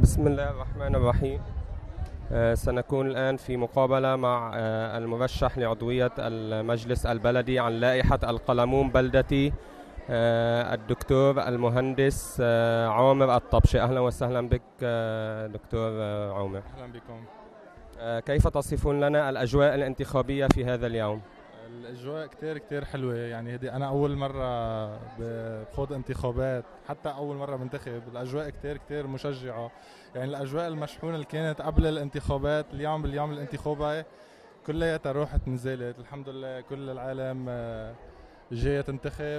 بسم الله الرحمن الرحيم. سنكون الآن في مقابلة مع المرشح لعضوية المجلس البلدي عن لائحة القلمون بلدتي، الدكتور المهندس عامر الطبشي. أهلا وسهلا بك دكتور عامر. أهلا بكم. كيف تصفون لنا الأجواء الانتخابية في هذا اليوم؟ الأجواء كتير حلوة، يعني هذه أنا أول مرة بخوض انتخابات، حتى أول مرة بنتخب. الأجواء كتير مشجعة، يعني الأجواء المشحونة اللي كانت قبل الانتخابات اليوم باليوم الانتخابي كلياتها روحت نزلت. الحمد لله كل العالم جاية تنتخب،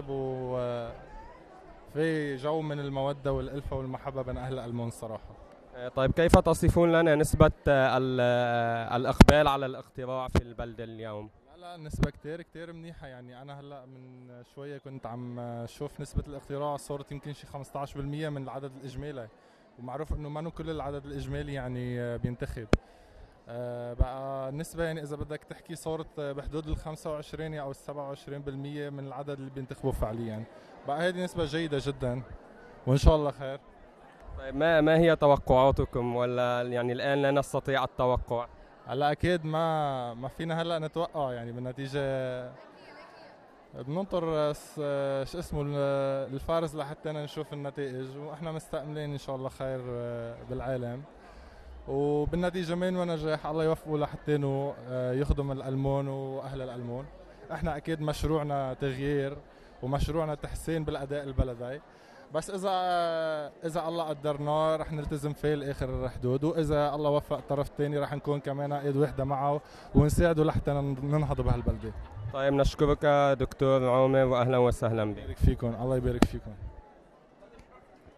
وفي جو من المودة والألفة والمحبة بين أهل ألمون الصراحة. طيب كيف تصفون لنا نسبة الإقبال على الاقتراع في البلدة اليوم؟ لا النسبة كتير منيحة، يعني أنا هلأ من شوية كنت عم شوف نسبة الاقتراع صارت يمكن شي 15% من العدد الإجمالي، ومعروف إنه ما كل العدد الإجمالي يعني بينتخب. بقى النسبة يعني إذا بدك تحكي صارت بحدود 25 أو 27% من العدد اللي بينتخبوا فعليا. بقى هذه نسبة جيدة جدا وإن شاء الله خير. طيب ما هي توقعاتكم، ولا يعني الآن لا نستطيع التوقع؟ هلا اكيد ما فينا هلا نتوقع، يعني بالنتيجه بننطر شو اسمه الفارز لحتى نشوف النتائج، واحنا مستأملين ان شاء الله خير بالعالم، وبالنتيجه مين ونجاح الله يوفقه لحتى انه يخدم الألمون واهل الألمون. احنا اكيد مشروعنا تغيير ومشروعنا تحسين بالاداء البلدي، بس اذا الله قدرنا رح نلتزم فيه لاخر حدود، واذا الله وفق الطرف الثاني رح نكون كمان ايد وحده معه ونساعده لحتى ننهض بهالبلده. طيب نشكرك دكتور عامر واهلا وسهلا بك. يبارك فيكم، الله يبارك فيكم.